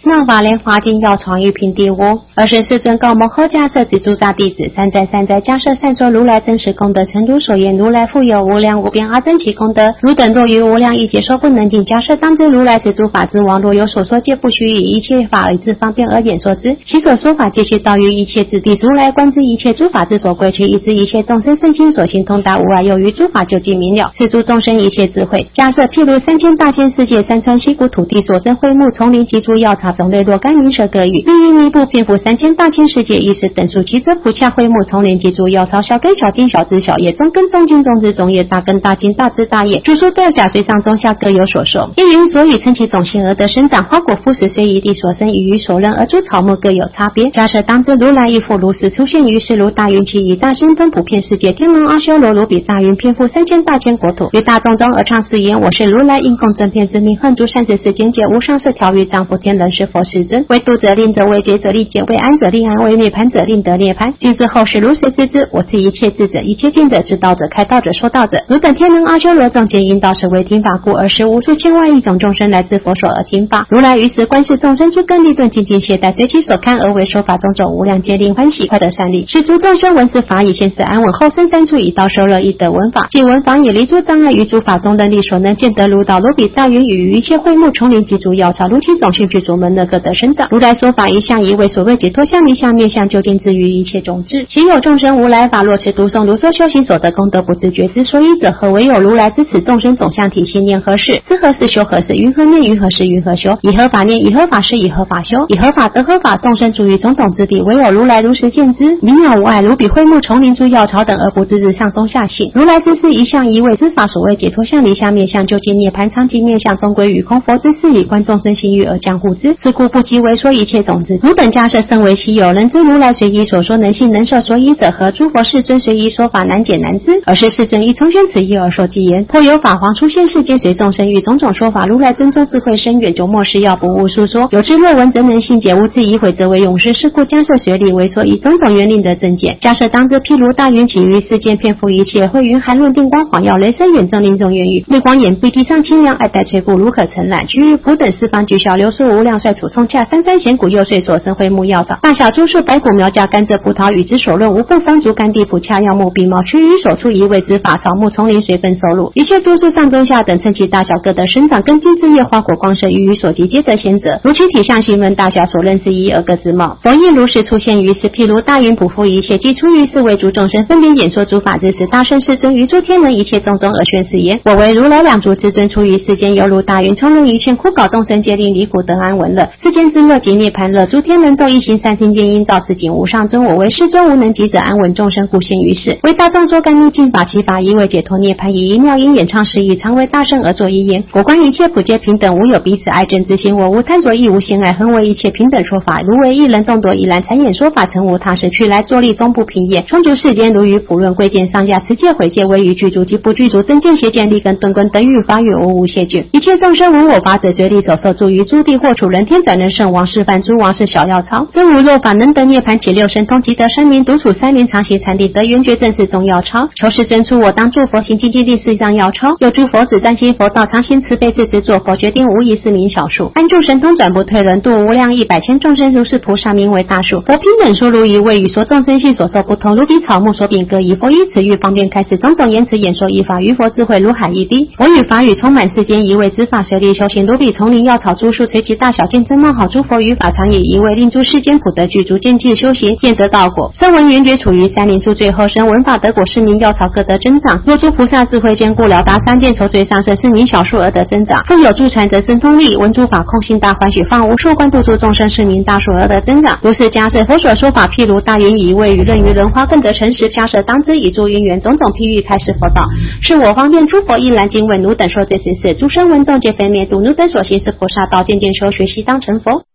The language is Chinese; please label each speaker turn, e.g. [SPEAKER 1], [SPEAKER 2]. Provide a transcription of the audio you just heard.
[SPEAKER 1] 妙法莲华经要传于品第五。24尊高摩诃迦摄子诸大弟子，三在迦摄善说如来真实功德，诚如所言，如来复有无量无边阿僧祇功德，汝等若于无量义劫说不能尽，迦摄当知如来是诸法之王，若有所说，皆不虚以一切法而自方便而演说之。其所说法，皆悉道于一切之地，如来观知一切诸法之所归，却以知一切众生身心所行通达无碍，有于诸法究竟明了，是诸众生一切智慧。迦摄譬如3000大千世界，山川溪谷土地所生会木丛林及诸药草种类，若干云蛇各语，密云密布遍覆3000大千世界，一时等数其则普洽会木丛林及诸药草，小根小茎小枝小叶，中根中茎中枝中叶，大根大茎大枝大叶，诸树断甲随上中下各有所受。因云所以称其种性而得生长，花果肤实虽一地所生，与于所任而诸草木各有差别。迦摄当知如来亦复如是出现于世，如大云气以大声分普遍世界，天龙阿修罗如比大云遍覆3000大千国土，于大众中而唱誓言：我是如来应供正遍之名，恨诸善知世间界无上色调于丈夫天人是佛世尊，为度者令者，为解者令解，为安者令安，为涅盘者令得涅盘。今之后世如谁知之？我是一切智者，一切见者，知道者，开道者，说道者。汝等天人阿修罗众皆因道是为听法故，而时无数千万亿种众生来自佛所而听法。如来于是观视众生诸根利钝精进懈怠，随其所堪而为说法，种种无量皆令欢喜快得善利。是诸众生闻是法以先是安稳，后生三处以道受乐，亦得闻法。既闻法也离诸障碍，于诸法中能力所能见得如道，如比大云与一切会木丛林及诸药草，如其种性具足门乐各得生长。如来说法一向以为所谓解脱相离相面相究竟之于一切种智。其有众生无来法，若持读诵如说修行所得功德不自觉之所以者，何为有如来之此众生总相体系念何事？知何事修何事？云何念？云何事？云何修？以何法念？以何法事？以何法修？以何法得何法？众生诸于种种之地，唯有如来如实见之，明了无碍，如比会木丛林诸药草等，而不知日上中下性。如来之事一向以为之法，所谓解脱相离相面相究竟涅盘常寂面相，终归于空。佛之事以观众生心欲而降护之，是故不及为说一切种子。汝等迦摄甚为稀有，人知如来随意所说能信能受所以者何？诸佛世尊随意说法难解难知，而是世尊亦从宣此意而说偈言：颇有法皇出现世间，随众生欲种种说法，如来尊中智慧深远，久莫是要不误述说。有知若闻则能信解，无知疑悔则为永世。是故迦摄学理为说，以种种缘令得正见。迦摄当知譬如大云起于世间，遍覆一切，慧云含论定光晃耀，雷声远震令众言语，月光眼蔽地上清凉，爱戴垂顾如可承揽。居于普等四方巨小流苏无量率处冲洽，山川险谷幼穗所生会木药草，大小诸树白骨苗架甘蔗葡萄与之所论，无不分足甘地普洽药木鼻毛，趋于所处一味之法，草木丛林随分收录。一切诸树上中下等称其大小各得生长，根茎枝叶花果光色，于所及皆得贤者，如其体相形轮大小所认识一而各自貌。佛亦如是出现于世，譬如大云普覆一切，即出于世为诸众生分别演说诸法之时，大圣世尊于诸天人一切众中而宣誓言：我为如来两足之尊，出于世间，犹如大云冲入一切枯槁，众生皆令离苦得安稳乐。世间之乐及涅盘乐，诸天人都一心三心见因道，此景无上尊。我为世尊无能及者，安稳众生故现于世，为大众说甘露净法，其法亦为解脱涅盘，以一妙音演唱诗意，常为大圣而作一言。我观一切普皆平等，无有彼此爱憎之心，我无贪着亦无嫌爱，恒为一切平等说法。如为一人动夺一然参演说法，曾无他时去来坐立终不平也。充足世间如于普论贵贱上下，持戒毁戒为于具足及不具足，真见邪见立根顿根等语法语无无谢绝。一切众生闻我法者，随力走受住于诸地或处人天转人圣王示范诸王是小药草，真无若法能得涅盘，解六神通即得生明，独处三年常习禅定，得圆觉正是中药草。求是真出我当诸佛行精进定是上药草，有诸佛子占心佛道，常行慈悲自执作佛决定无疑是名小数，安住神通转不退人度无量亿百千众生，如是菩萨名为大数。佛平等说如一位与所众生性所受不同，如彼草木所秉各异，佛以此欲方便开始种种言辞演说一法，于佛智慧如海一滴。我与法语充满世间，一味之法随力修行，如彼丛林药草诸树随其大小见真貌好，诸佛于法常以一味令诸世间普得具足见气修行，见得道果。声闻缘觉处于三林处最后生，闻法得果是名药草各得增长。若诸菩萨智慧坚固了达三界愁最上胜，是名小数而得增长。复有诸禅则神通力，闻诸法空性大欢喜，放无数观度诸众生，是名大数而得增长。如是迦摄佛所说法，譬如大云以为于任于人花更得诚实，迦摄当知以诸因缘种种譬喻开示佛道。是我方便诸佛依然敬问汝等说这是事，诸生闻众皆非灭度，汝等所行是菩萨道，渐渐修学习当成佛。